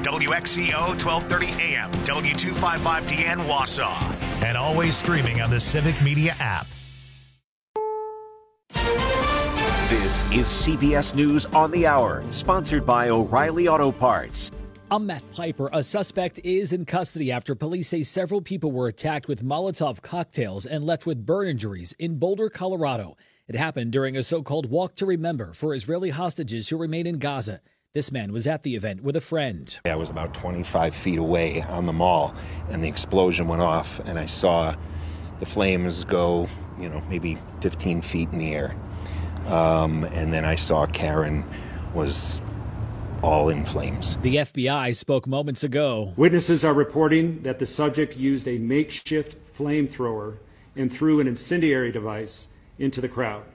WXCO 1230 AM, W255DN Wausau. And always streaming on the Civic Media app. This is CBS News on the Hour, sponsored by O'Reilly Auto Parts. I'm Matt Piper. A suspect is in custody after police say several people were attacked with Molotov cocktails and left with burn injuries in Boulder, Colorado. It happened during a so-called Walk to Remember for Israeli hostages who remain in Gaza. This man was at the event with a friend. I was about 25 feet away on the mall, and the explosion went off, and I saw the flames go, maybe 15 feet in the air. And then I saw Karen was all in flames. The FBI spoke moments ago. Witnesses are reporting that the subject used a makeshift flamethrower and threw an incendiary device into the crowd.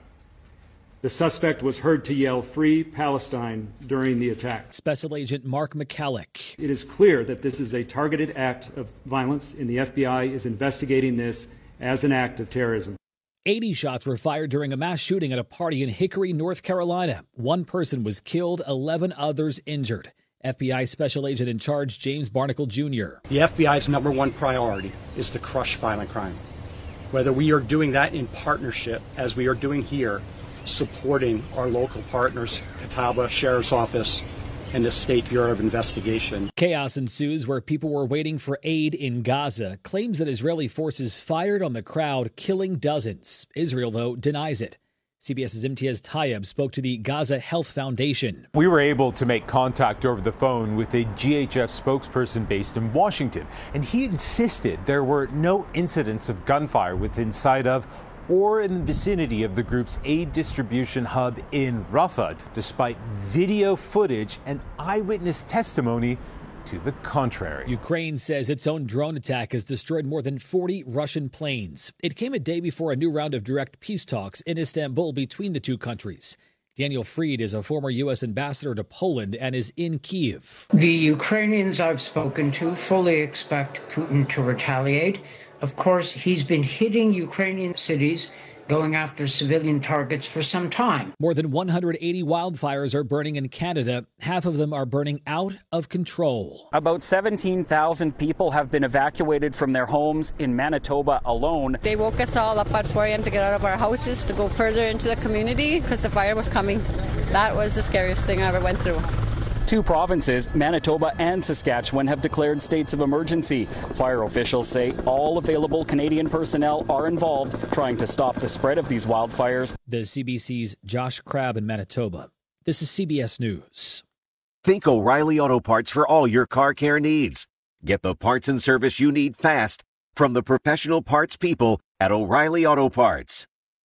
The suspect was heard to yell, "Free Palestine," during the attack. Special Agent Mark McCallick. It is clear that this is a targeted act of violence, and the FBI is investigating this as an act of terrorism. 80 shots were fired during a mass shooting at a party in Hickory, North Carolina. One person was killed, 11 others injured. FBI Special Agent in charge James Barnacle Jr. The FBI's number one priority is to crush violent crime. Whether we are doing that in partnership, as we are doing here, supporting our local partners, Catawba Sheriff's Office, and the State Bureau of Investigation. Chaos ensues where people were waiting for aid in Gaza. Claims that Israeli forces fired on the crowd, killing dozens. Israel, though, denies it. CBS's Imtiaz Tayeb spoke to the Gaza Health Foundation. We were able to make contact over the phone with a GHF spokesperson based in Washington, and he insisted there were no incidents of gunfire within sight of or in the vicinity of the group's aid distribution hub in Rafah, despite video footage and eyewitness testimony to the contrary. Ukraine says its own drone attack has destroyed more than 40 Russian planes. It came a day before a new round of direct peace talks in Istanbul between the two countries. Daniel Fried is a former U.S. ambassador to Poland and is in Kyiv. The Ukrainians I've spoken to fully expect Putin to retaliate. Of course, he's been hitting Ukrainian cities, going after civilian targets for some time. More than 180 wildfires are burning in Canada. Half of them are burning out of control. About 17,000 people have been evacuated from their homes in Manitoba alone. They woke us all up at 4 a.m. to get out of our houses to go further into the community because the fire was coming. That was the scariest thing I ever went through. Two provinces, Manitoba and Saskatchewan, have declared states of emergency. Fire officials say all available Canadian personnel are involved trying to stop the spread of these wildfires. The CBC's Josh Crabb in Manitoba. This is CBS News. Think O'Reilly Auto Parts for all your car care needs. Get the parts and service you need fast from the professional parts people at O'Reilly Auto Parts.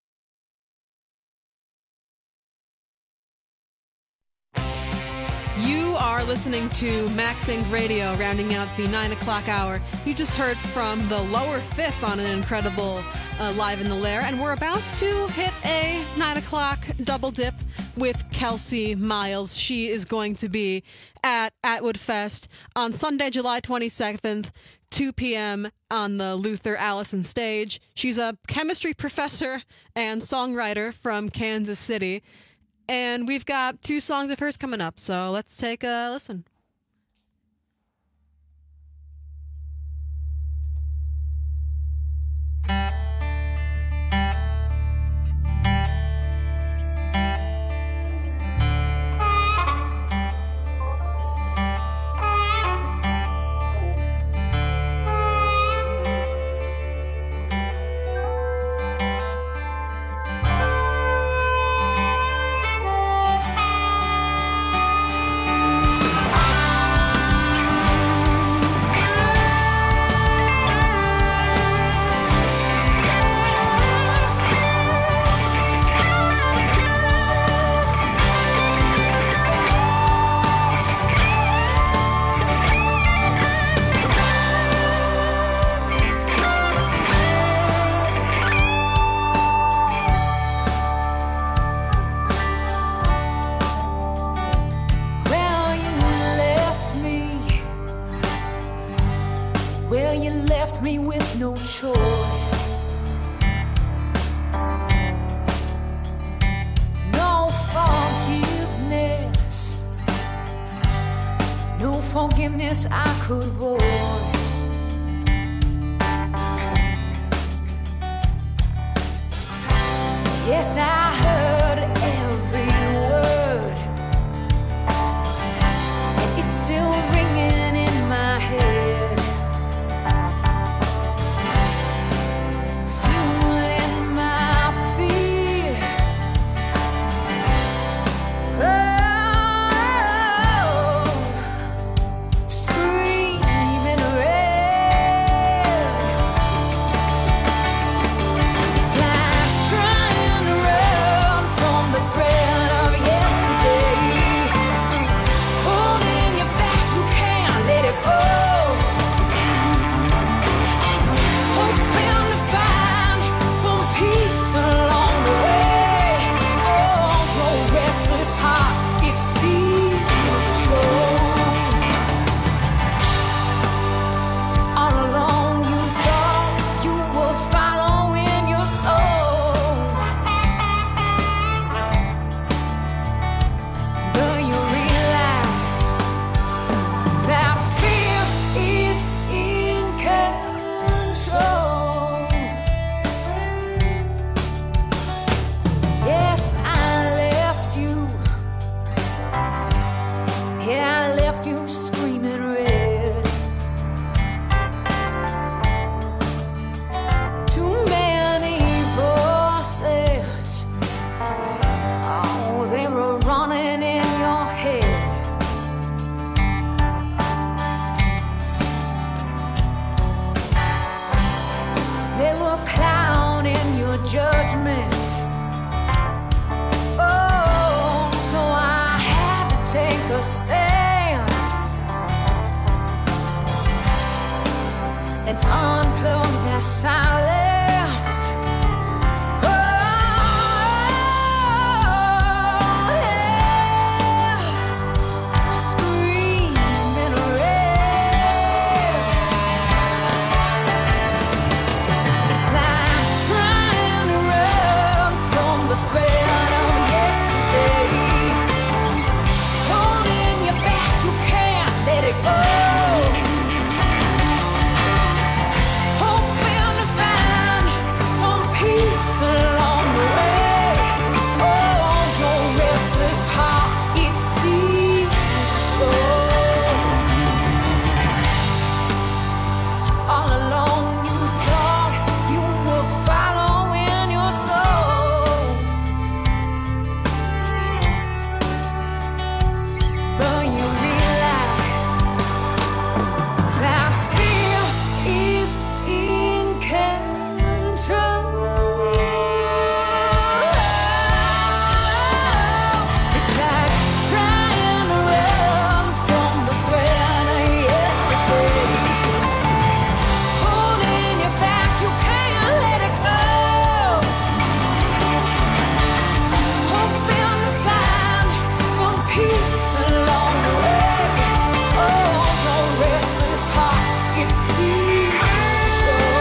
You are listening to Max Inc. Radio, rounding out the 9 o'clock hour. You just heard from the lower fifth on an incredible Live in the Lair, and we're about to hit a 9 o'clock double dip with Kelsey Miles. She is going to be at Atwood Fest on Sunday, July 22nd, 2 p.m. on the Luther Allison stage. She's a chemistry professor and songwriter from Kansas City. And we've got 2 songs of hers coming up, so let's take a listen. Forgiveness, no forgiveness. forgiveness I could voice. Yes, I heard every word, and it's still ringing in my head, fueling my fear. Screaming red. It's like trying to run from the threat of yesterday. Holding you back, you can't let it go. Hoping to find some peace along the way. Oh, your restless heart, it steals the show. All along you thought you were following your soul, but you realize that fear is in control. Yes, I left you. Yeah, I left you screaming red. Too many voices, oh, they were running in your head. They were clouding your judgment. Oh, so I had to take a stand and unplug that silence. Oh, yeah. Screaming red. It's like trying to run from the threat of yesterday. Holding you back, you can't let it go. Hoping to find some peace along the way. Oh, your restless heart, it steals the show. All along you thought you were following your soul, but you realize that fear is in control. It's like trying to run from the threat of yesterday. Holding you back, you can't let it go. Hoping to find some peace along the way. Oh, your restless heart, it steals the show.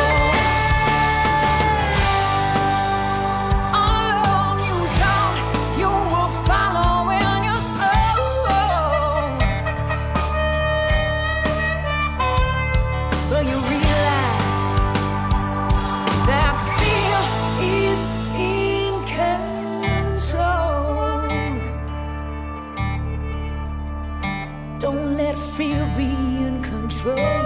All along you thought you were following your soul, but you realize that fear is in control. Don't let fear be in control.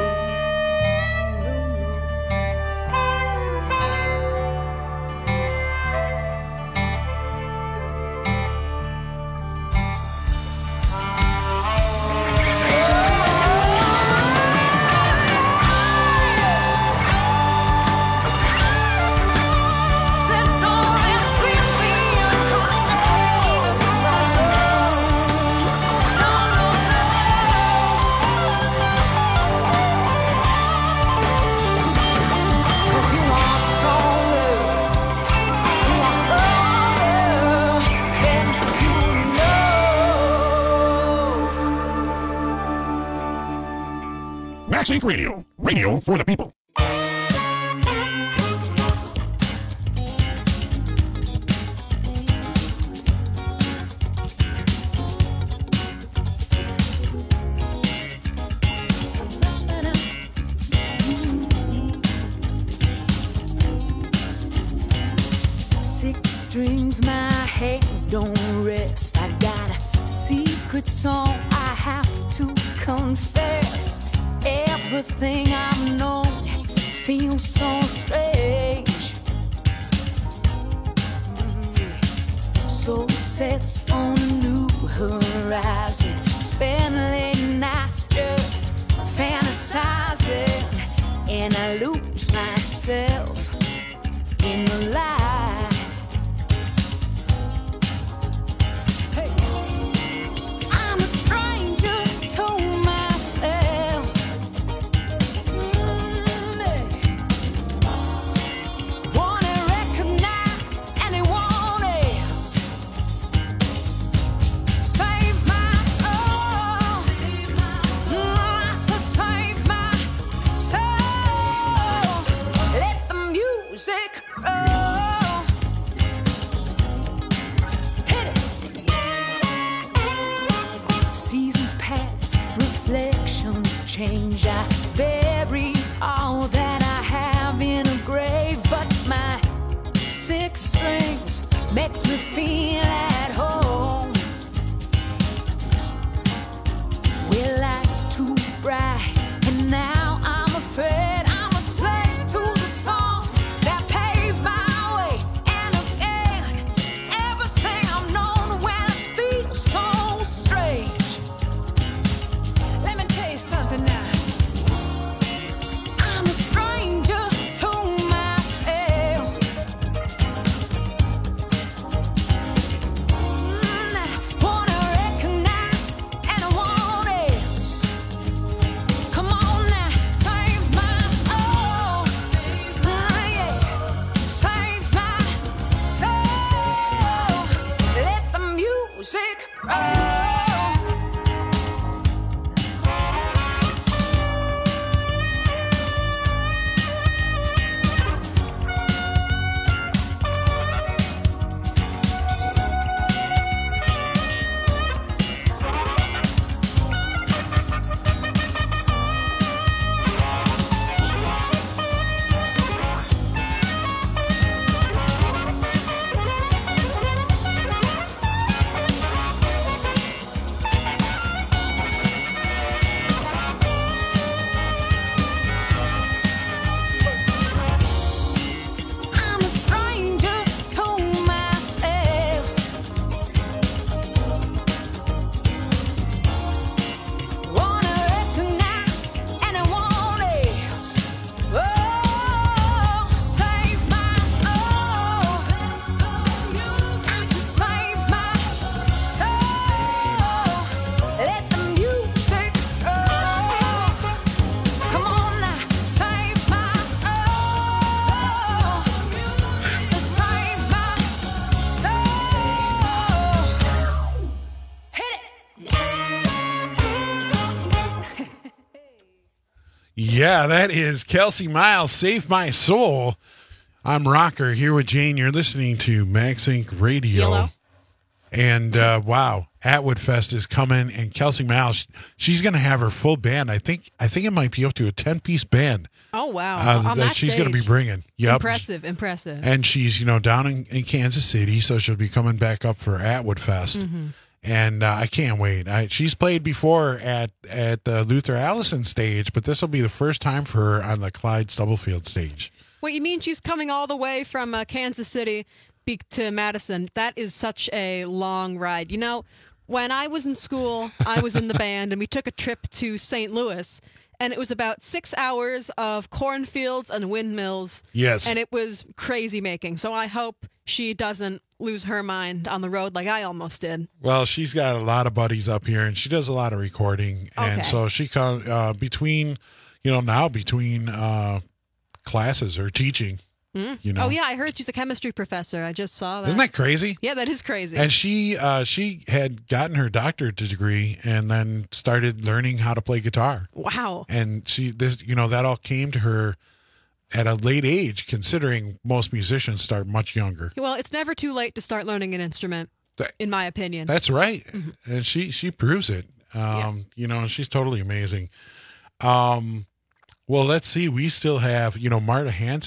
Said don't let fear be in control. No, no, no. 'Cause you are stronger. You are stronger than you know. Max Inc. Radio. Radio for the people. Sometimes my hands don't rest. I got a secret song I have to confess. Everything I've known feels so strange. Soul sets on a new horizon. Spend late nights just fantasizing, and I lose myself in the light. Hey. I'm a stranger to myself. Want it recognized, anyone else. Save my soul. I said save my soul. Let the music roll. Hit it. Seasons pass, reflections change. I bury all that I have in a grave, but my six strings makes me feel at home. Well, light's too bright, and now I'm afraid I'm a slave to the song that paved my way. And again, everything I've known when it feels so strange. Let me tell you something now. I'm a stranger to myself. Wanna recognize anyone else. Come on now, save my soul. Yeah. Save my soul. Let the music roll. I'm a stranger to myself. Wanna recognize anyone else. Oh, save my soul. I said save my soul. Let the music roll. Come on now, save my soul. I said save my soul. Hit it. Yeah, that is Kelsey Miles, Save My Soul. I'm Rocker here with Jane. You're listening to Max Inc. Radio. Yellow. And wow, Atwood Fest is coming, and Kelsey Miles, she's going to have her full band. I think it might be up to a 10-piece band Oh, wow. On that that she's going to be stage. bringing. Yep. Impressive. And she's, down in Kansas City, so she'll be coming back up for Atwood Fest. Mm-hmm. And I can't wait. She's played before at the Luther Allison stage, but this will be the first time for her on the Clyde Stubblefield stage. What you mean she's coming all the way from Kansas City to Madison? That is such a long ride. When I was in school, I was in the band, and we took a trip to St. Louis, and it was about 6 hours of cornfields and windmills. Yes. And it was crazy making. So I hope she doesn't lose her mind on the road like I almost did. Well, she's got a lot of buddies up here, and she does a lot of recording. And Okay. so she comes between classes or teaching. Oh, yeah, I heard she's a chemistry professor. I just saw that. Isn't that crazy? Yeah, that is crazy. And she had gotten her doctorate degree and then started learning how to play guitar. Wow. And that all came to her at a late age, considering most musicians start much younger. Well, it's never too late to start learning an instrument, in my opinion. That's right. And she proves it. She's totally amazing. Well, let's see. We still have, Marta Hanson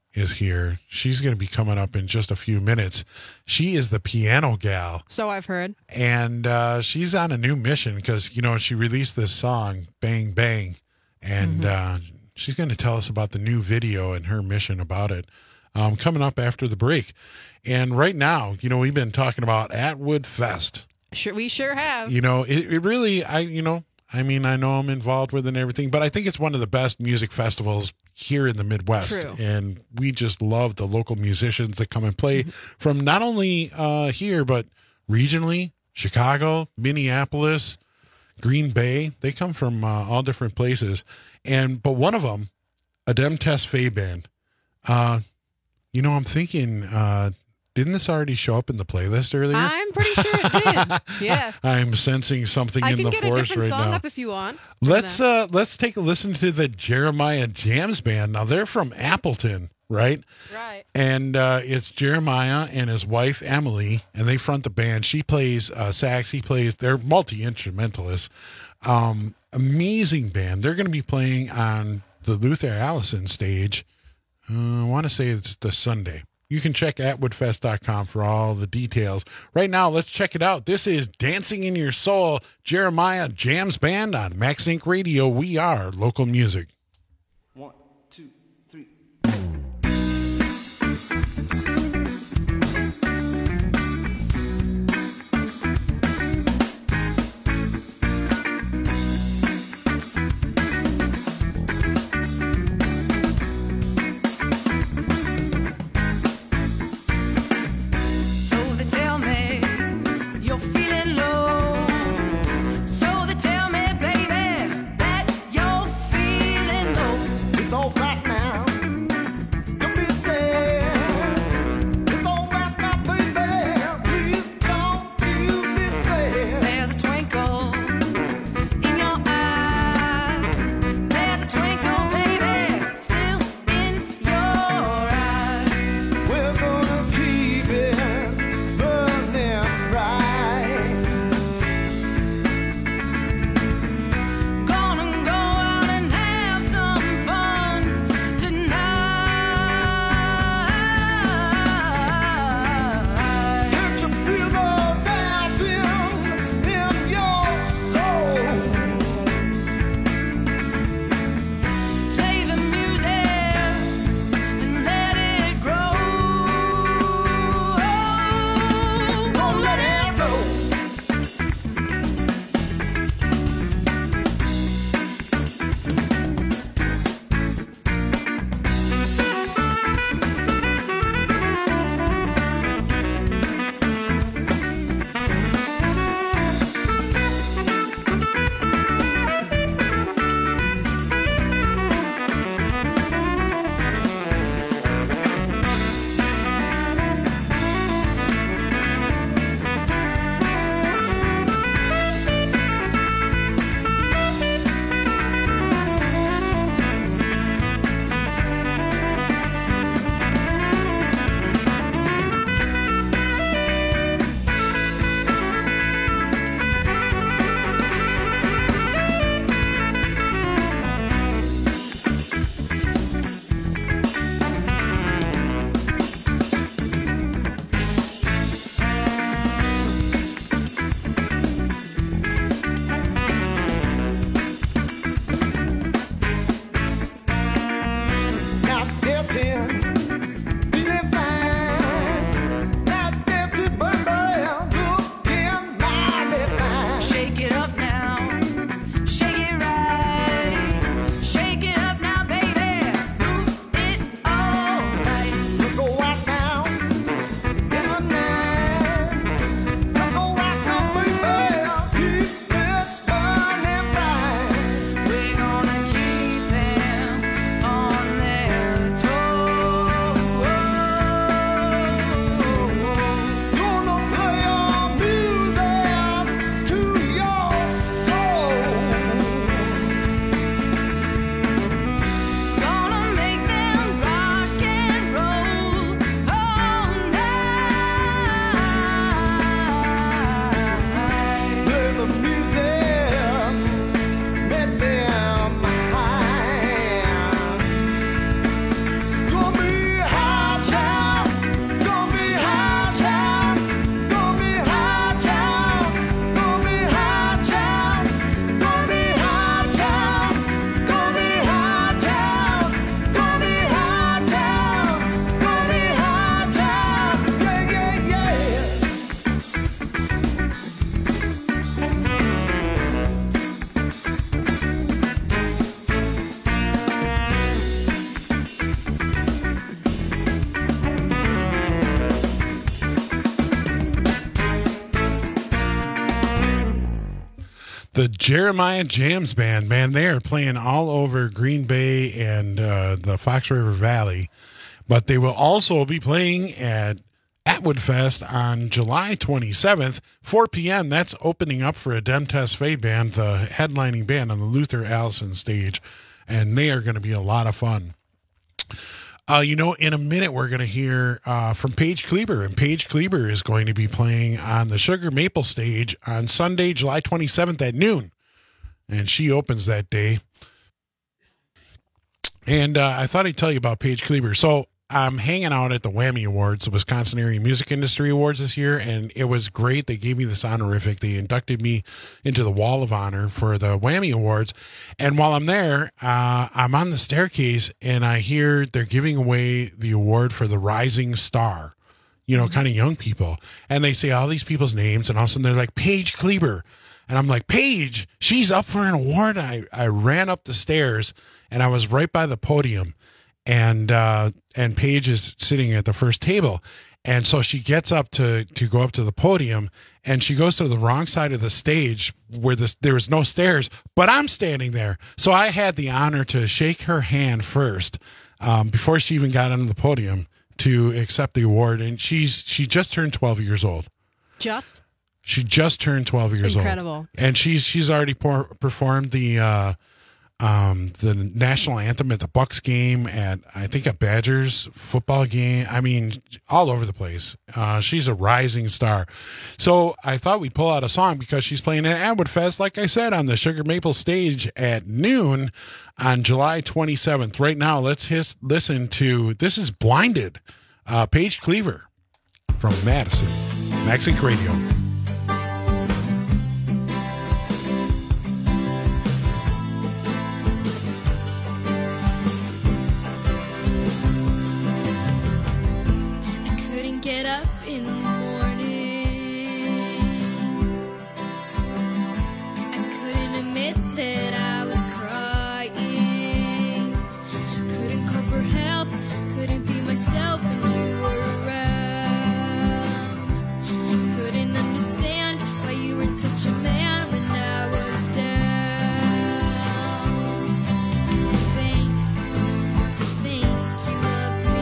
is here. She's going to be coming up in just a few minutes. She is the piano gal. So I've heard. And she's on a new mission because, she released this song, Bang Bang. And she's going to tell us about the new video and her mission about it coming up after the break. And right now, we've been talking about Atwood Fest. We sure have. It really, I know I'm involved with it and everything, but I think it's one of the best music festivals here in the Midwest. True. And we just love the local musicians that come and play from not only here, but regionally, Chicago, Minneapolis, Green Bay. They come from all different places. But one of them, Adem Test Fay Band. I'm thinking, didn't this already show up in the playlist earlier? I'm pretty sure it did. Yeah. I'm sensing something in the force right now. I can get a different song up if you want. Let's take a listen to the Jeremiah Jams Band. Now they're from Appleton, right? Right. And it's Jeremiah and his wife Emily, and they front the band. She plays sax. They're multi-instrumentalists. Amazing band. They're going to be playing on the Luther Allison stage. I want to say it's the Sunday. You can check atwoodfest.com for all the details. Right now, let's check it out. This is Dancing in Your Soul, Jeremiah Jams Band on Max Inc. Radio. We are local music. 1, 2, 3. Jeremiah Jams Band, man, they are playing all over Green Bay and the Fox River Valley, but they will also be playing at Atwood Fest on July 27th, 4 p.m. That's opening up for a Dem Test Faye band, the headlining band on the Luther Allison stage, and they are going to be a lot of fun. In a minute, we're going to hear from Paige Kleber, and Paige Kleber is going to be playing on the Sugar Maple stage on Sunday, July 27th at noon, and she opens that day. And I thought I'd tell you about Paige Kleber. So I'm hanging out at the Whammy Awards, the Wisconsin Area Music Industry Awards this year, and it was great. They gave me this honorific. They inducted me into the Wall of Honor for the Whammy Awards. And while I'm there, I'm on the staircase, and I hear they're giving away the award for the Rising Star, kind of young people. And they say all these people's names, and all of a sudden they're like, Paige Kleber. And I'm like, Paige, she's up for an award. I ran up the stairs, and I was right by the podium. And Paige is sitting at the first table. And so she gets up to go up to the podium, and she goes to the wrong side of the stage where there was no stairs, but I'm standing there. So I had the honor to shake her hand first before she even got onto the podium to accept the award. And she just turned 12 years old. She just turned 12 years old. Incredible. And she's already performed the national anthem at the Bucks game, at I think a Badgers football game. I mean, all over the place. She's a rising star. So I thought we'd pull out a song because she's playing at Atwood Fest, like I said, on the Sugar Maple stage at noon on July 27th. Right now, let's listen to, this is Blinded, Paige Kleber from Madison, MaxInc Radio. Get up in the morning. I couldn't admit that I was crying. Couldn't call for help. Couldn't be myself when you were around. Couldn't understand why you weren't such a man when I was down. To think you loved me.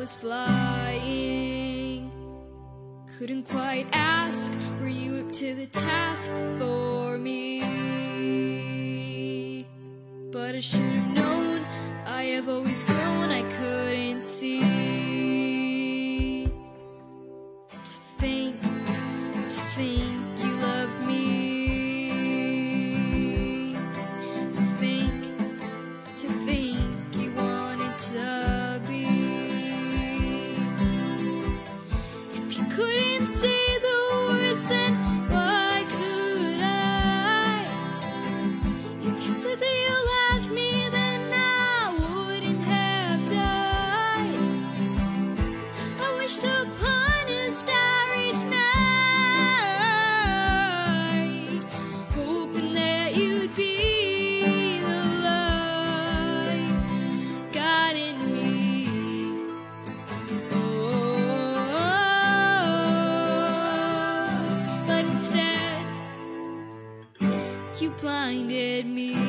was flying. Couldn't quite ask, were you up to the task for me? But I should have known, I have always grown, I couldn't see. To think you loved me. To think you wanted to be. If you couldn't say the words, then why could I? If you said that you loved me, then I wouldn't have died. I wished upon a starry night, hoping that you'd be the light guiding me. But instead, you blinded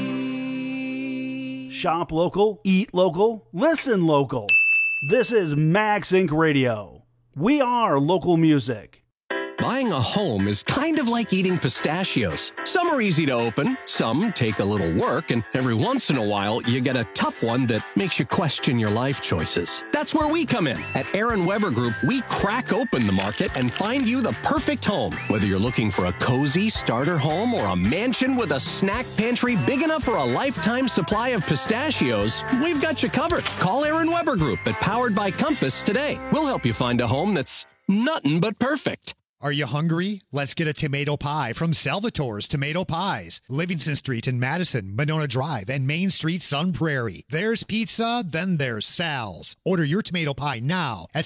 me. Shop local, eat local, listen local. This is Max Inc. Radio. We are local music. Buying a home is kind of like eating pistachios. Some are easy to open, some take a little work, and every once in a while, you get a tough one that makes you question your life choices. That's where we come in. At Aaron Weber Group, we crack open the market and find you the perfect home. Whether you're looking for a cozy starter home or a mansion with a snack pantry big enough for a lifetime supply of pistachios, we've got you covered. Call Aaron Weber Group at Powered by Compass today. We'll help you find a home that's nothing but perfect. Are you hungry? Let's get a tomato pie from Salvatore's Tomato Pies. Livingston Street in Madison, Monona Drive, and Main Street, Sun Prairie. There's pizza, then there's Sal's. Order your tomato pie now at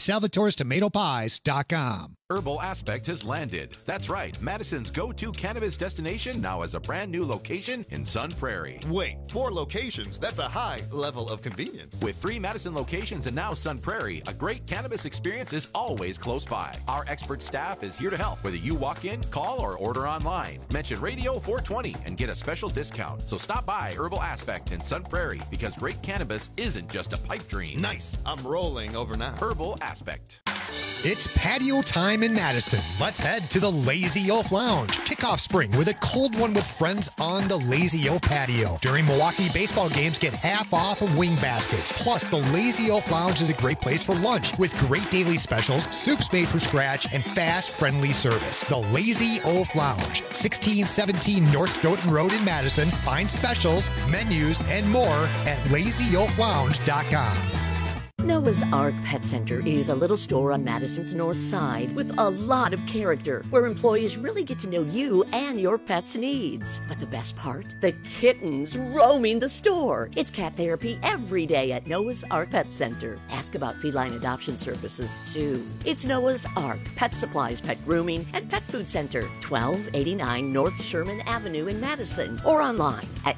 salvatorestomatopies.com. Herbal Aspect has landed. That's right, Madison's go-to cannabis destination now has a brand new location in Sun Prairie. Wait, 4 locations? That's a high level of convenience. With 3 Madison locations and now Sun Prairie, a great cannabis experience is always close by. Our expert staff is here to help, whether you walk in, call, or order online. Mention Radio 420 and get a special discount. So stop by Herbal Aspect in Sun Prairie, because great cannabis isn't just a pipe dream. Nice. I'm rolling over now. Herbal Aspect. It's patio time in Madison. Let's head to the Lazy Oaf Lounge. Kick off spring with a cold one with friends on the Lazy Oaf patio. During Milwaukee baseball games, get half off of wing baskets. Plus, the Lazy Oaf Lounge is a great place for lunch with great daily specials, soups made from scratch, and fast, friendly service. The Lazy Oaf Lounge, 1617 North Stoughton Road in Madison. Find specials, menus, and more at LazyOafLounge.com. Noah's Ark Pet Center is a little store on Madison's north side with a lot of character, where employees really get to know you and your pet's needs. But the best part? The kittens roaming the store. It's cat therapy every day at Noah's Ark Pet Center. Ask about feline adoption services, too. It's Noah's Ark Pet Supplies, Pet Grooming, and Pet Food Center, 1289 North Sherman Avenue in Madison, or online at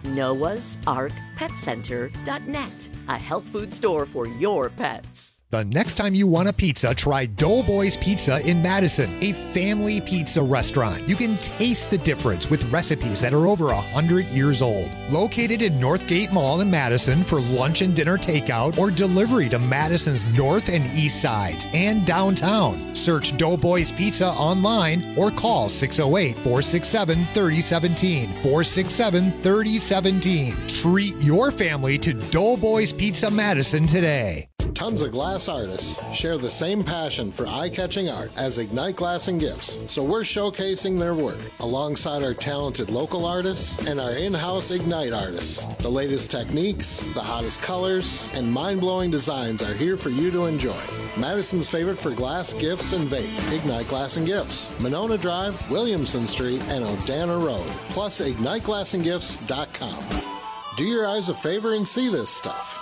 noahsarkpetcenter.net. A health food store for your pets. The next time you want a pizza, try Doughboys Pizza in Madison, a family pizza restaurant. You can taste the difference with recipes that are over 100 years old. Located in Northgate Mall in Madison for lunch and dinner takeout or delivery to Madison's north and east sides and downtown. Search Doughboys Pizza online or call 608-467-3017. 467-3017. Treat your family to Doughboys Pizza Madison today. Tons of glass artists share the same passion for eye-catching art as Ignite Glass and Gifts, so we're showcasing their work alongside our talented local artists and our in-house Ignite artists. The latest techniques, the hottest colors, and mind-blowing designs are here for you to enjoy. Madison's favorite for glass, gifts, and vape, Ignite Glass and Gifts, Monona Drive, Williamson Street, and Odana Road, plus IgniteGlassandGifts.com. Do your eyes a favor and see this stuff.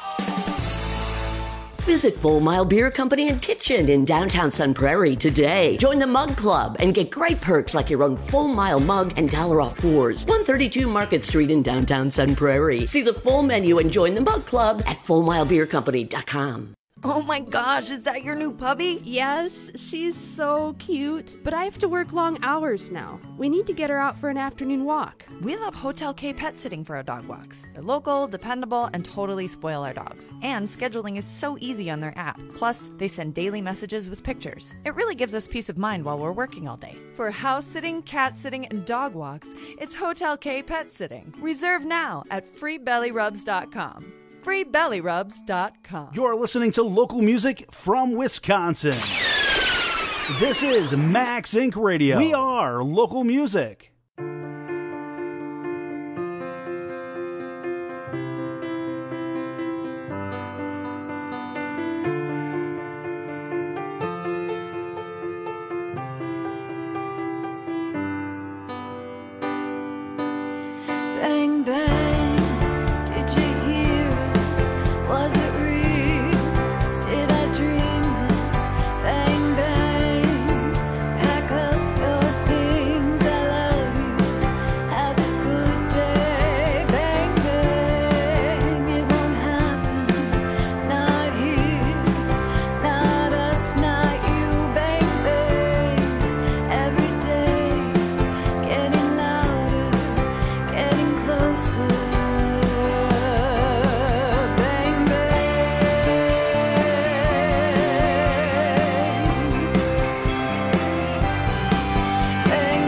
Visit Full Mile Beer Company and Kitchen in downtown Sun Prairie today. Join the Mug Club and get great perks like your own Full Mile mug and $1 off pours. 132 Market Street in downtown Sun Prairie. See the full menu and join the Mug Club at FullMileBeerCompany.com. Oh my gosh, is that your new puppy? Yes, she's so cute. But I have to work long hours now. We need to get her out for an afternoon walk. We love Hotel K Pet Sitting for our dog walks. They're local, dependable, and totally spoil our dogs. And scheduling is so easy on their app. Plus, they send daily messages with pictures. It really gives us peace of mind while we're working all day. For house sitting, cat sitting, and dog walks, it's Hotel K Pet Sitting. Reserve now at freebellyrubs.com. freebellyrubs.com. You're listening to local music from Wisconsin. This is Max Inc. Radio. We are local music. Bang, bang, did you hear it? Was it real? Did I dream it? Bang, bang, pack up your things, I love you, have a good day. Bang, bang, it won't happen, not here, not us, not you. Bang, bang, every day, getting louder, getting closer. Bang, bang. Bang,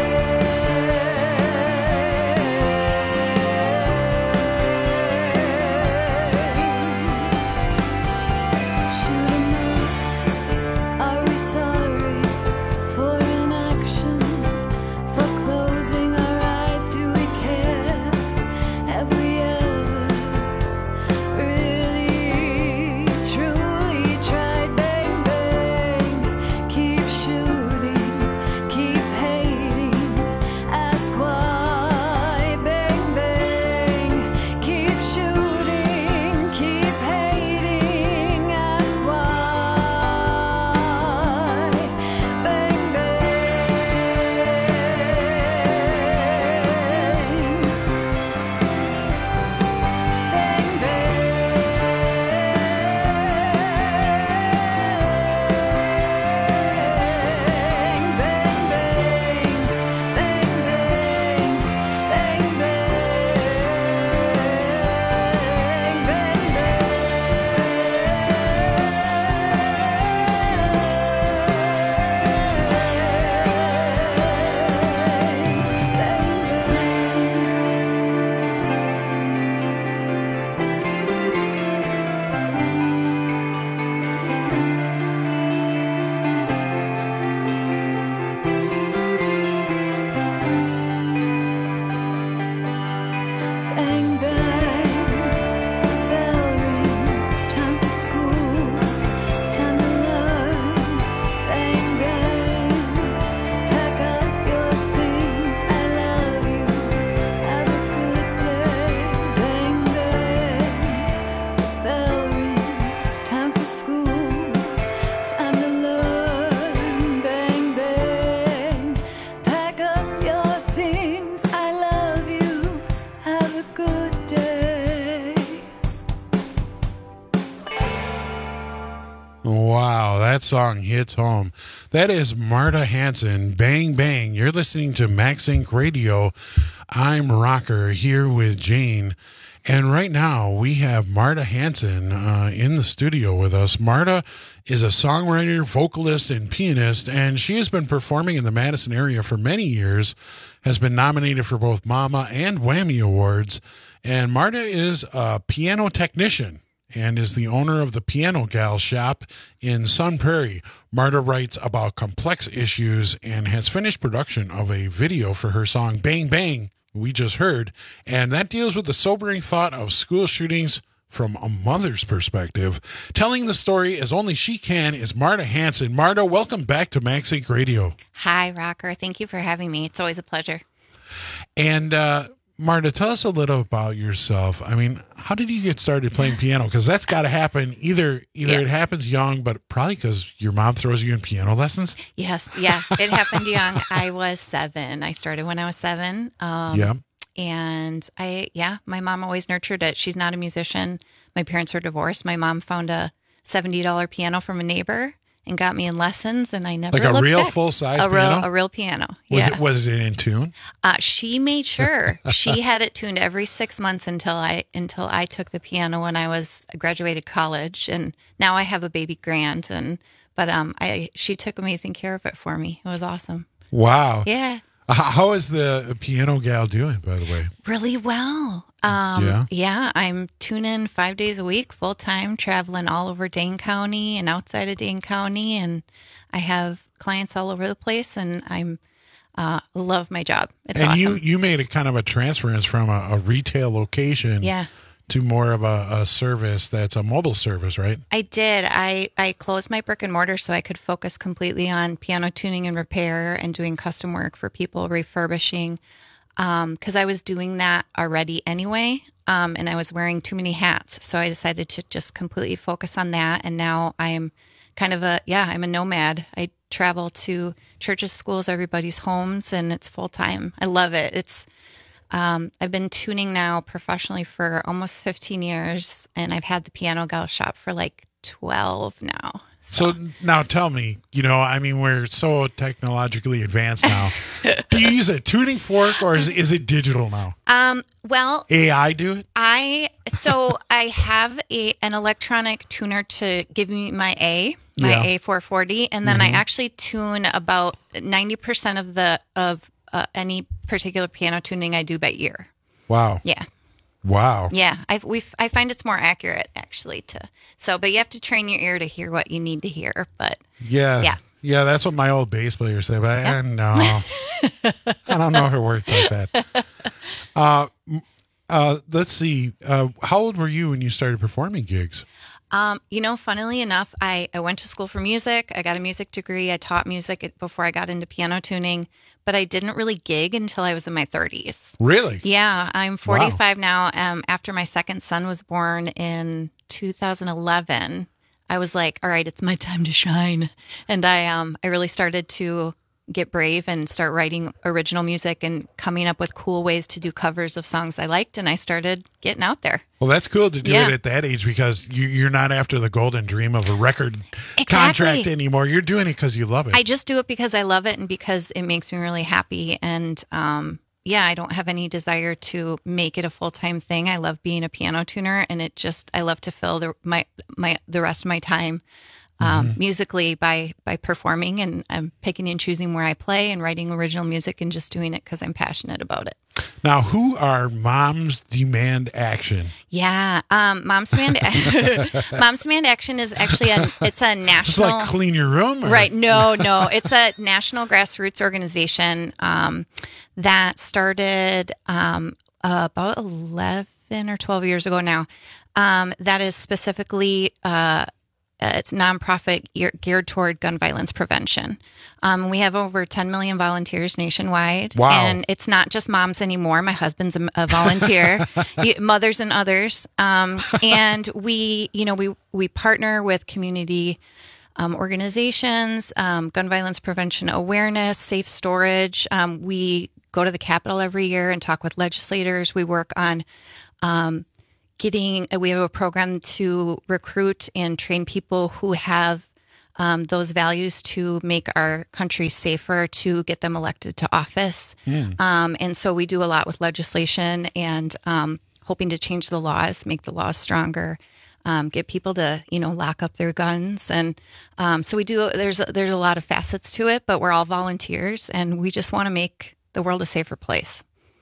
shoot 'em up. Are we sorry for inaction? For closing our eyes, do we care? Have we ever really, truly tried? Bang, bang, keep shooting, keep hating, ask why. Bang, bang, keep shooting, keep hating, ask why. Bang, bang, bang, the bell rings, time for school, time to learn. Bang, bang, pack up your things, I love you, have a good day. Bang, bang, the bell rings, time for school, time to learn. Bang, bang, pack up your things, I love you, have a good day. Wow, that song hits home. That is Marta Hanson, Bang Bang. You're listening to Max Inc. Radio. I'm Rocker here with Jane. And right now we have Marta Hanson in the studio with us. Marta is a songwriter, vocalist, and pianist, and she has been performing in the Madison area for many years, has been nominated for both MAMA and Whammy Awards. And Marta is a piano technician and is the owner of the Piano Gal shop in Sun Prairie. Marta writes about complex issues and has finished production of a video for her song Bang Bang, we just heard, and that deals with the sobering thought of school shootings from a mother's perspective. Telling the story as only she can is Marta Hanson. Marta, welcome back to Max Inc. Radio. Hi, Rocker. Thank you for having me. It's always a pleasure. And Marta, tell us a little about yourself. I mean, how did you get started playing piano? Because that's got to happen. Either it happens young, but probably because your mom throws you in piano lessons. Yes, yeah, it happened young. I was 7. I started when I was 7. And my mom always nurtured it. She's not a musician. My parents are divorced. My mom found a $70 piano from a neighbor and got me in lessons, and I never like a looked real back. full-size piano? A real piano. Was it in tune? She made sure. She had it tuned every 6 months until I took the piano when I graduated college, and now I have a baby grand. She took amazing care of it for me. It was awesome. Wow. Yeah. How is the piano gal doing, by the way? Really well. Yeah, I'm tuning 5 days a week, full time, traveling all over Dane County and outside of Dane County, and I have clients all over the place, and I'm love my job. It's awesome. And you made a kind of a transference from a retail location, to more of a service that's a mobile service, right? I did. I closed my brick and mortar so I could focus completely on piano tuning and repair and doing custom work for people, refurbishing. Because I was doing that already anyway, and I was wearing too many hats. So I decided to just completely focus on that. And now I'm kind of I'm a nomad. I travel to churches, schools, everybody's homes, and it's full time. I love it. I've been tuning now professionally for almost 15 years, and I've had the Piano Gal shop for like 12 now. So now tell me, we're so technologically advanced now. Do you use a tuning fork or is it digital now? Well, AI do it? I have an electronic tuner to give me my A440, and then I actually tune about 90% of any particular piano tuning I do by ear. Wow. Yeah. Wow. Yeah, I find it's more accurate actually but you have to train your ear to hear what you need to hear. But yeah, that's what my old bass player said. But no, I don't know if it worked like that. Let's see. How old were you when you started performing gigs? Funnily enough, I went to school for music. I got a music degree. I taught music before I got into piano tuning, but I didn't really gig until I was in my 30s. Really? Yeah, I'm 45 now. After my second son was born in 2011, I was like, all right, it's my time to shine. And I really started to get brave and start writing original music and coming up with cool ways to do covers of songs I liked, and I started getting out there. Well, that's cool to do it at that age because you're not after the golden dream of a record contract anymore. You're doing it because you love it. I just do it because I love it and because it makes me really happy. And I don't have any desire to make it a full-time thing. I love being a piano tuner, and I love to fill the rest of my time musically by performing, and I'm picking and choosing where I play and writing original music and just doing it because I'm passionate about it. Now, who are Moms Demand Action? Yeah, Moms Demand Action is actually it's a national. It's like clean your room, or? Right? No, it's a national grassroots organization that started about 11 or 12 years ago now. That is specifically. It's nonprofit geared toward gun violence prevention. We have over 10 million volunteers nationwide. Wow. And it's not just moms anymore. My husband's a volunteer, mothers and others. And we partner with community organizations, gun violence prevention awareness, safe storage. We go to the Capitol every year and talk with legislators. We work on we have a program to recruit and train people who have those values to make our country safer, to get them elected to office. And so we do a lot with legislation and hoping to change the laws, make the laws stronger, get people to, lock up their guns. And so we do, there's a lot of facets to it, but we're all volunteers and we just want to make the world a safer place.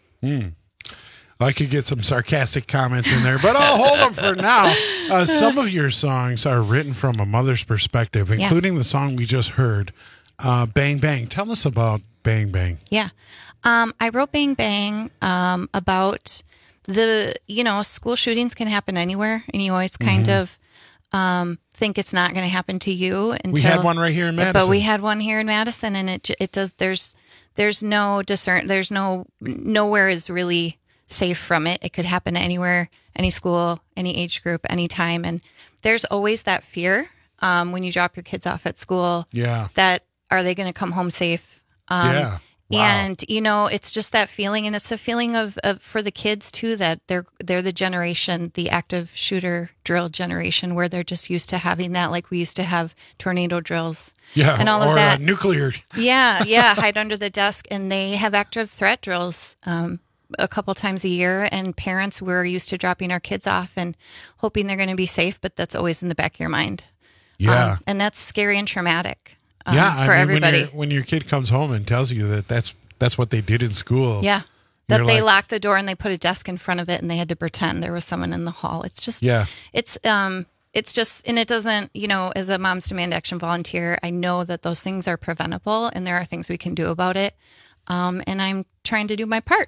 I could get some sarcastic comments in there, but I'll hold them for now. Some of your songs are written from a mother's perspective, including the song we just heard, Bang Bang. Tell us about Bang Bang. Yeah. I wrote Bang Bang about school shootings can happen anywhere, and you always kind of think it's not going to happen to you until we had one right here in Madison. But we had one here in Madison, and it does. There's no there's nowhere is really safe from it. It could happen anywhere, any school, any age group, anytime. And there's always that fear when you drop your kids off at school. Yeah. That are they going to come home safe? Wow. And, you know, it's just that feeling, and it's a feeling of for the kids too, that they're the generation, the active shooter drill generation, where they're just used to having that, like we used to have tornado drills. Yeah, and all or of that. Nuclear. Yeah, hide under the desk, and they have active threat drills a couple times a year, and parents, we're used to dropping our kids off and hoping they're going to be safe, but that's always in the back of your mind. Yeah. And that's scary and traumatic. Yeah, for everybody. When your kid comes home and tells you that that's what they did in school. Yeah, that they like, locked the door and they put a desk in front of it and they had to pretend there was someone in the hall. It's just, it's just, and it doesn't, you know, as a Moms Demand Action volunteer, I know that those things are preventable and there are things we can do about it. And I'm trying to do my part.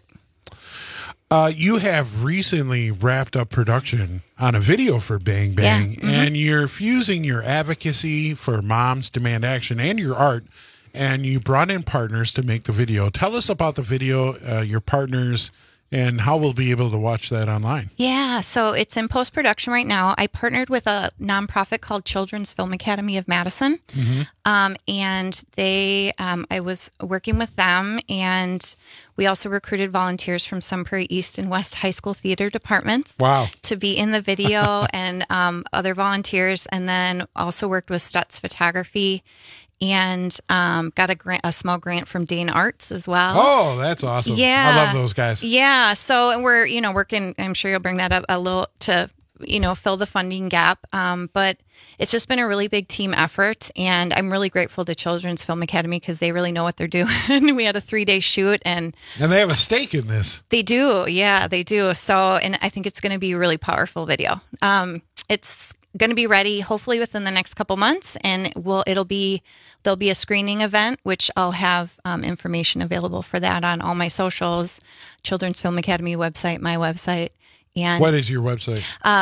You have recently wrapped up production on a video for Bang Bang, and you're fusing your advocacy for Moms Demand Action and your art, and you brought in partners to make the video. Tell us about the video, your partners, and how we'll be able to watch that online. Yeah, so it's in post-production right now. I partnered with a nonprofit called Children's Film Academy of Madison, and they, I was working with them, and we also recruited volunteers from Sun Prairie East and West High School theater departments. Wow. To be in the video, and other volunteers, and then also worked with Stutz Photography, and got a small grant from Dane Arts as well. Oh, that's awesome. Yeah. I love those guys. Yeah. So, and we're, you know, working, I'm sure you'll bring that up a little to, you know, fill the funding gap. But it's just been a really big team effort. And I'm really grateful to Children's Film Academy because they really know what they're doing. We had a 3-day shoot and they have a stake in this. They do. Yeah, they do. So, and I think it's going to be a really powerful video. It's going to be ready hopefully within the next couple months, and there'll be a screening event, which I'll have information available for that on all my socials, Children's Film Academy website, my website. And what is your website?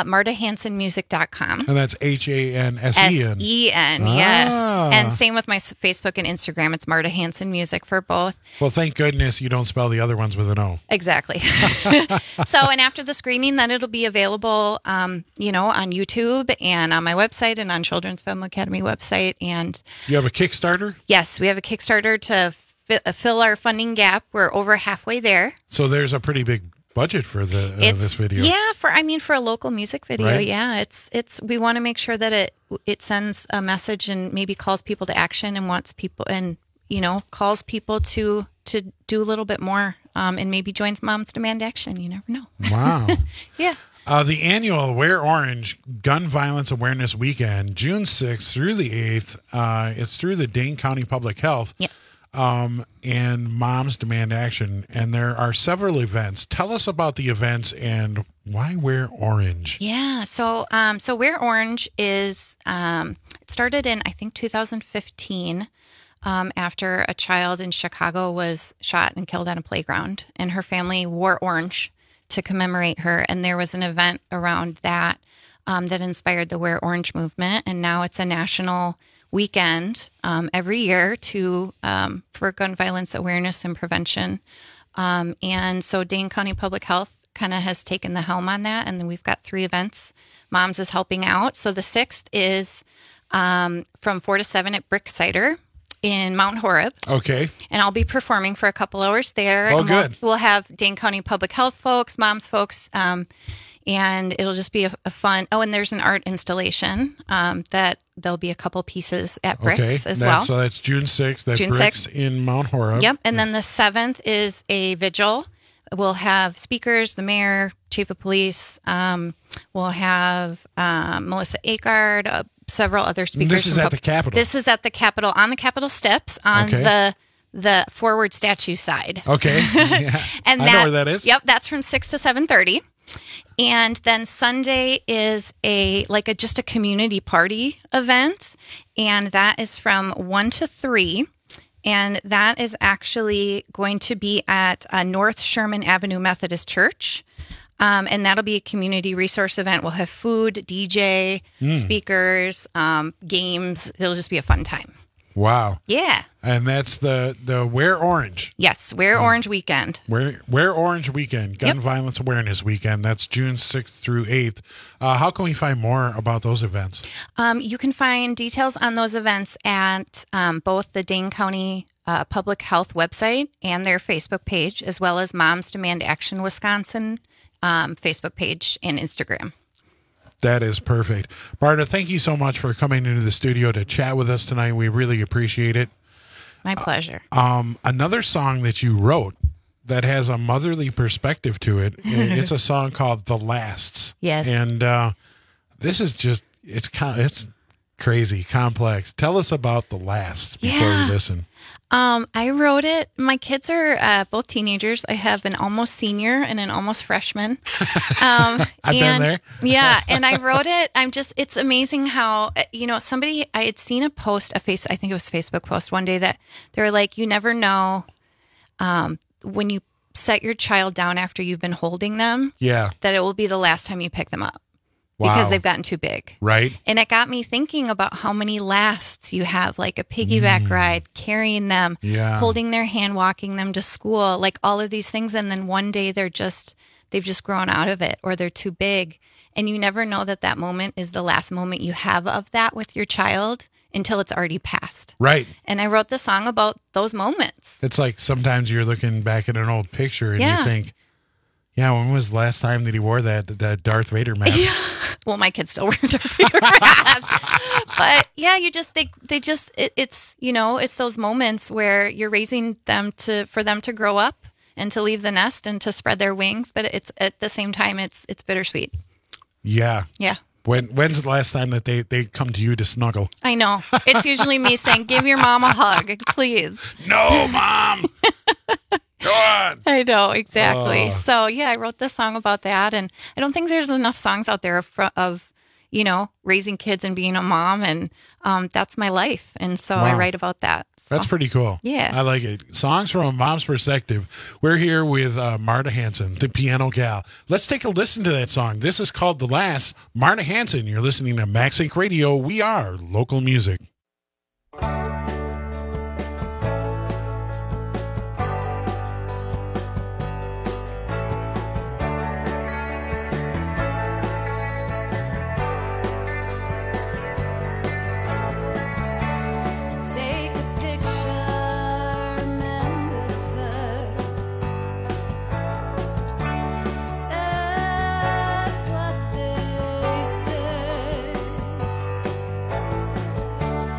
MartaHansenmusic.com. And that's HANSEN. SEN, yes. And same with my Facebook and Instagram. It's Marta Hansen Music for both. Well, thank goodness you don't spell the other ones with an O. Exactly. So, and after the screening, then it'll be available, you know, on YouTube and on my website and on Children's Film Academy website. And you have a Kickstarter? Yes, we have a Kickstarter to fill our funding gap. We're over halfway there. So there's a pretty big budget for this video. Yeah, for a local music video. Right? Yeah, it's we want to make sure that it sends a message and maybe calls people to action and wants people and, you know, calls people to do a little bit more and maybe joins Moms Demand Action. You never know. Wow. Yeah. The annual Wear Orange Gun Violence Awareness Weekend, June 6th through the 8th. It's through the Dane County Public Health. Yes. And Moms Demand Action. And there are several events. Tell us about the events and why wear orange. Yeah. So Wear Orange is, it started in, I think, 2015, after a child in Chicago was shot and killed on a playground, and her family wore orange to commemorate her. And there was an event around that, that inspired the Wear Orange movement. And now it's a national weekend every year for gun violence awareness and prevention. And so Dane County Public Health kind of has taken the helm on that. And then we've got 3 events. Moms is helping out. So the 6th is from 4 to 7 at Brick Cider in Mount Horeb. Okay. And I'll be performing for a couple hours there. Oh, and good. We'll have Dane County Public Health folks, moms folks, and it'll just be a fun. Oh, and there's an art installation that there'll be a couple pieces at Bricks as well. So that's June 6th. That's June Bricks 6th. in Mount Horeb. Yep. And then the 7th is a vigil. We'll have speakers, the mayor, chief of police. We'll have Melissa Akard, several other speakers. This is at the Capitol. This is at the Capitol, on the Capitol steps, on the forward statue side. Okay. Yeah. And I know where that is. Yep, that's from 6 to 7:30. And then Sunday is just a community party event, and that is from 1 to 3. And that is actually going to be at North Sherman Avenue Methodist Church. And that'll be a community resource event. We'll have food, DJ, speakers, games. It'll just be a fun time. Wow. Yeah. And that's the Wear Orange. Yes, Wear Orange Weekend. Wear Orange Weekend, Gun Violence Awareness Weekend. That's June 6th through 8th. How can we find more about those events? You can find details on those events at both the Dane County public health website and their Facebook page, as well as Moms Demand Action Wisconsin Facebook page and Instagram. That is perfect. Marta, thank you so much for coming into the studio to chat with us tonight. We really appreciate it. My pleasure. Another song that you wrote that has a motherly perspective to it, it's a song called The Lasts. Yes. And this is just, it's crazy, complex. Tell us about The Lasts before we listen. I wrote it. My kids are both teenagers. I have an almost senior and an almost freshman. I've been there. Yeah. And I wrote it. It's amazing how, I had seen a post, I think it was a Facebook post one day that they were like, you never know when you set your child down after you've been holding them, that it will be the last time you pick them up. Wow. Because they've gotten too big. Right. And it got me thinking about how many lasts you have, like a piggyback ride, carrying them, holding their hand, walking them to school, like all of these things. And then one day they've just grown out of it, or they're too big. And you never know that moment is the last moment you have of that with your child until it's already passed. Right. And I wrote the song about those moments. It's like sometimes you're looking back at an old picture and you think, when was the last time that he wore that Darth Vader mask? Yeah. Well, my kids still wear Darth Vader masks. But yeah, it's those moments where you're raising them for them to grow up and to leave the nest and to spread their wings. But it's at the same time, it's bittersweet. Yeah. Yeah. When's the last time that they come to you to snuggle? I know. It's usually me saying, give your mom a hug, please. No, Mom. Go on. I know, exactly. So, I wrote this song about that. And I don't think there's enough songs out there of raising kids and being a mom. And that's my life. And so I write about that. So. That's pretty cool. Yeah. I like it. Songs from a mom's perspective. We're here with Marta Hanson, the piano gal. Let's take a listen to that song. This is called The Last. Marta Hanson, you're listening to MaxSync Radio. We are local music. That's what they say.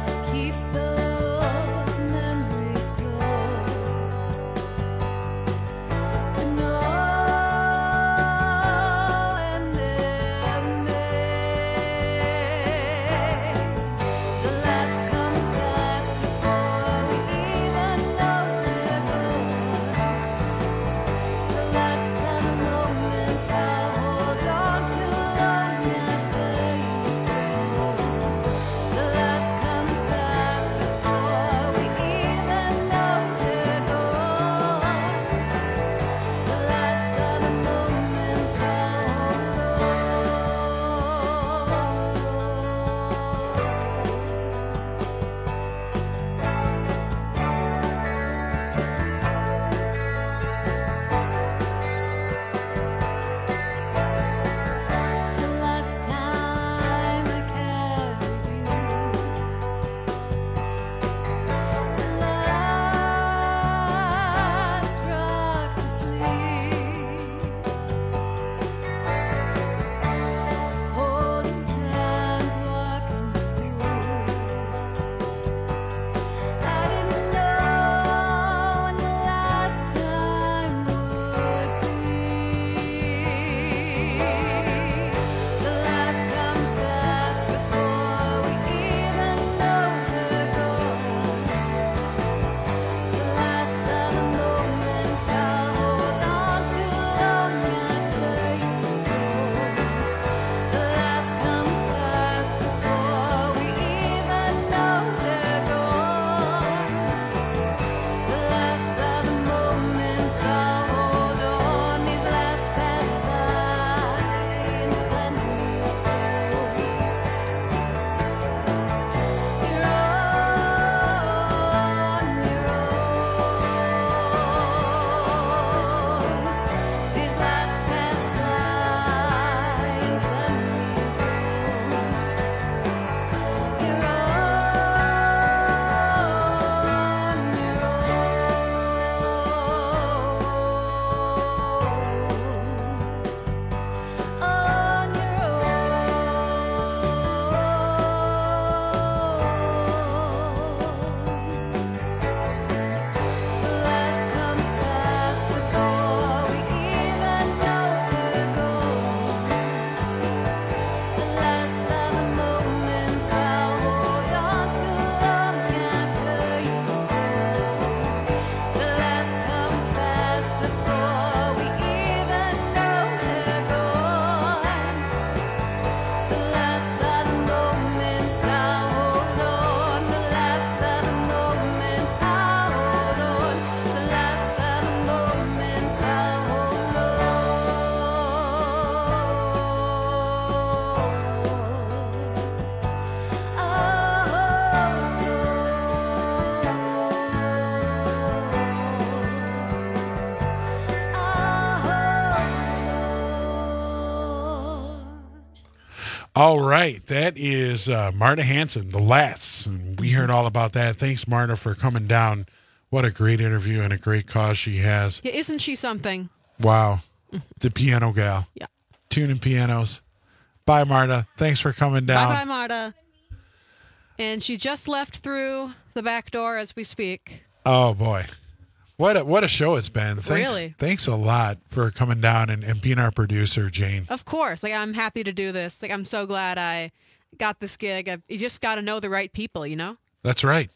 All right. That is Marta Hanson, The Lats. And we heard all about that. Thanks, Marta, for coming down. What a great interview and a great cause she has. Yeah, isn't she something? Wow. The piano gal. Yeah. Tuning pianos. Bye, Marta. Thanks for coming down. Bye-bye, Marta. And she just left through the back door as we speak. Oh, boy. What a show it's been. Really? Thanks a lot for coming down and being our producer, Jane. Of course. I'm happy to do this. I'm so glad I got this gig. You just got to know the right people, you know? That's right.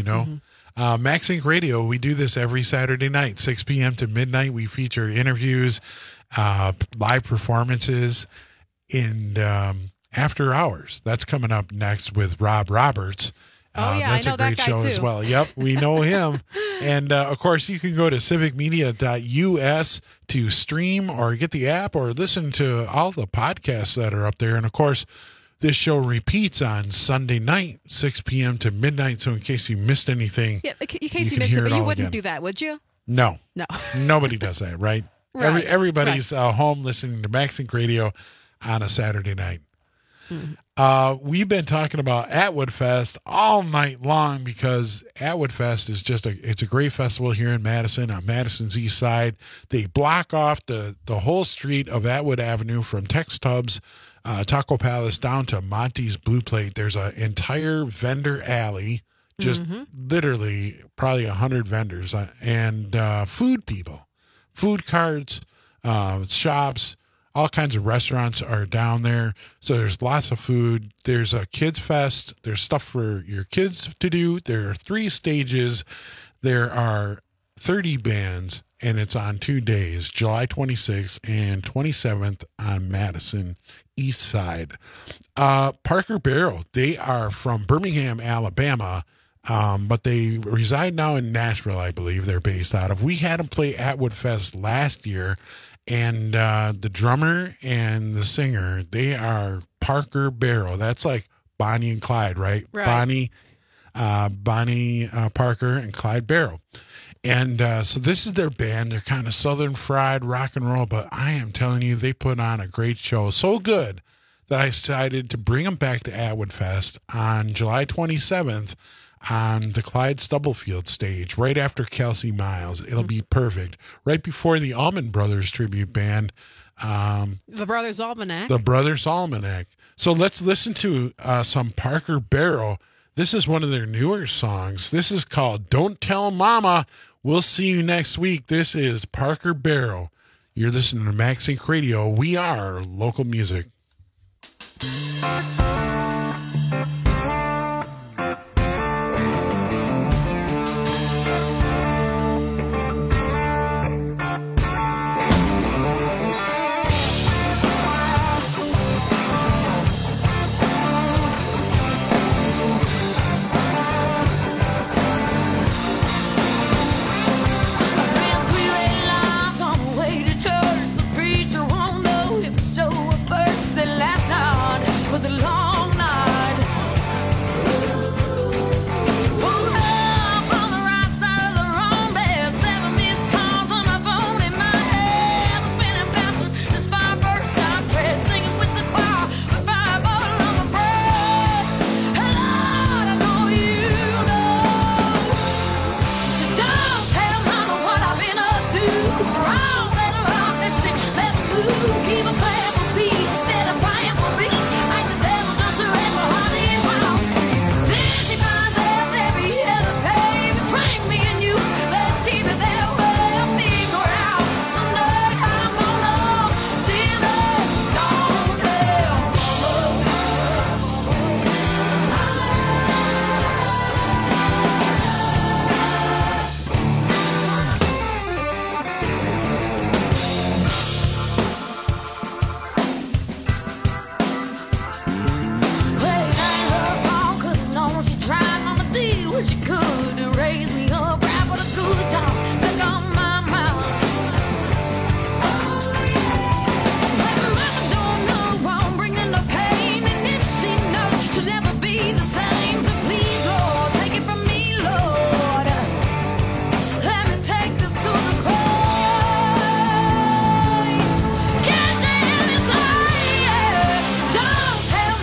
Max Inc. Radio, we do this every Saturday night, 6 p.m. to midnight. We feature interviews, live performances, and after hours. That's coming up next with Rob Roberts. That's a great show as well. Yep, we know him. And, of course, you can go to civicmedia.us to stream or get the app or listen to all the podcasts that are up there. And, of course, this show repeats on Sunday night, 6 p.m. to midnight. So in case you missed anything, in case you missed it, but you wouldn't do that, would you? No. No. Nobody does that, right? Right. Everybody's home listening to Max Inc. Radio on a Saturday night. We've been talking about Atwood Fest all night long because Atwood Fest is it's a great festival here in Madison, on Madison's east side. They block off the whole street of Atwood Avenue from Tex Tubbs, Taco Palace down to Monty's Blue Plate. There's an entire vendor alley, just literally probably 100 vendors and food people, food carts, shops. All kinds of restaurants are down there. So there's lots of food. There's a kids fest. There's stuff for your kids to do. There are 3 stages. There are 30 bands, and it's on 2 days, July 26th and 27th on Madison East Side. Parker Barrel, they are from Birmingham, Alabama, but they reside now in Nashville, I believe they're based out of. We had them play Atwood Fest last year. And the drummer and the singer, they are Parker Barrel. That's like Bonnie and Clyde, right? Bonnie Parker and Clyde Barrel. And so this is their band. They're kind of southern fried rock and roll, but I am telling you, they put on a great show. So good that I decided to bring them back to Atwood Fest on July 27th. On the Clyde Stubblefield stage, right after Kelsey Miles. It'll be perfect. Right before the Allman Brothers tribute band. The Brothers Almanac. The Brothers Almanac. So let's listen to some Parker Barrel. This is one of their newer songs. This is called Don't Tell Mama. We'll see you next week. This is Parker Barrel. You're listening to Max Inc. Radio. We are local music. Was a long Tell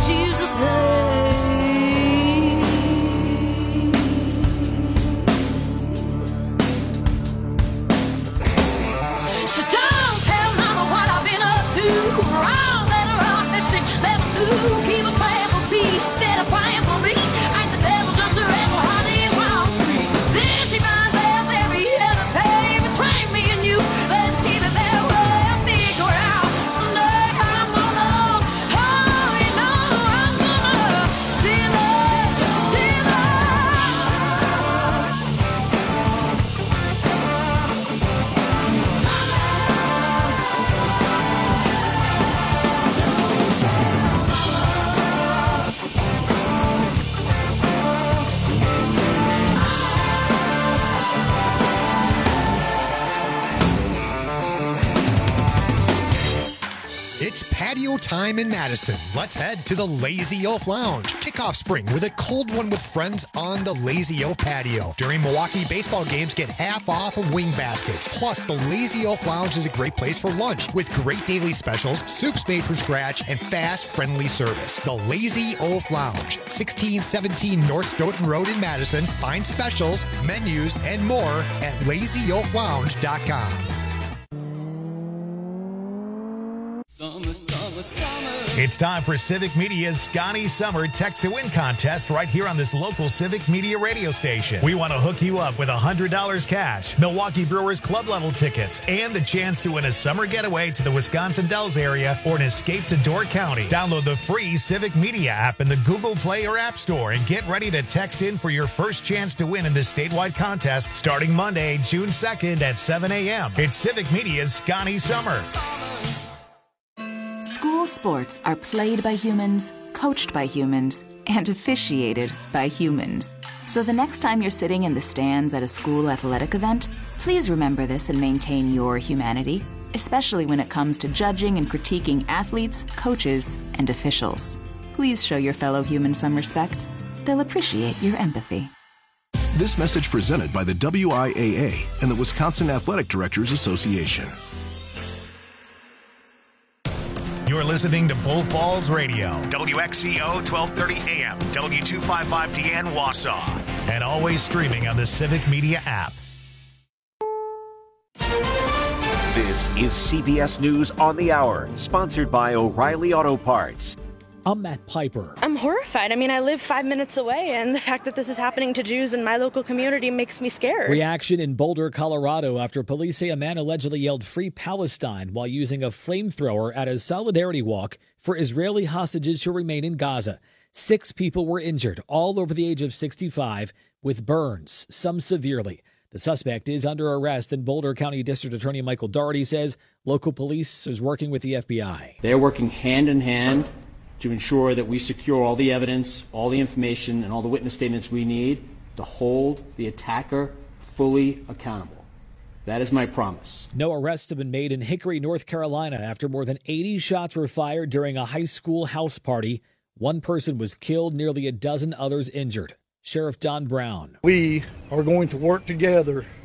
she's the same. So don't tell mama what I've been up to. Wrong, let her off if she never knew. Keep a playing for me instead of playing for me. Ain't the devil just a rebel honey in Wall Street. Then she finds out every year to pay between me and you. Let's keep it that way. I'll figure it out. Someday I'm gonna, oh, you know I'm gonna till It's patio time in Madison. Let's head to the Lazy Oaf Lounge. Kick off spring with a cold one with friends on the Lazy Oaf patio. During Milwaukee baseball games, get half off of wing baskets. Plus, the Lazy Oaf Lounge is a great place for lunch with great daily specials, soups made from scratch, and fast, friendly service. The Lazy Oaf Lounge, 1617 North Stoughton Road in Madison. Find specials, menus, and more at lazyoaflounge.com. Summer, summer, summer. It's time for Civic Media's Scotty Summer Text to Win contest right here on this local Civic Media radio station. We want to hook you up with $100 cash, Milwaukee Brewers club level tickets, and the chance to win a summer getaway to the Wisconsin Dells area or an escape to Door County. Download the free Civic Media app in the Google Play or App Store and get ready to text in for your first chance to win in this statewide contest starting Monday, June 2nd at 7 a.m. It's Civic Media's Scotty Summer. School sports are played by humans, coached by humans, and officiated by humans. So the next time you're sitting in the stands at a school athletic event, please remember this and maintain your humanity, especially when it comes to judging and critiquing athletes, coaches, and officials. Please show your fellow humans some respect. They'll appreciate your empathy. This message presented by the WIAA and the Wisconsin Athletic Directors Association. You're listening to Bull Falls Radio, WXCO 1230 AM, W255DN Wausau, and always streaming on the Civic Media app. This is CBS News on the Hour, sponsored by O'Reilly Auto Parts. I'm Matt Piper. I'm horrified. I mean, I live 5 minutes away, and the fact that this is happening to Jews in my local community makes me scared. Reaction in Boulder, Colorado, after police say a man allegedly yelled "Free Palestine" while using a flamethrower at a solidarity walk for Israeli hostages who remain in Gaza. 6 people were injured, all over the age of 65, with burns, some severely. The suspect is under arrest, and Boulder County District Attorney Michael Doherty says local police is working with the FBI. They're working hand in hand to ensure that we secure all the evidence, all the information, and all the witness statements we need to hold the attacker fully accountable. That is my promise. No arrests have been made in Hickory, North Carolina, after more than 80 shots were fired during a high school house party. 1 person was killed, nearly a dozen others injured. Sheriff Don Brown. We are going to work together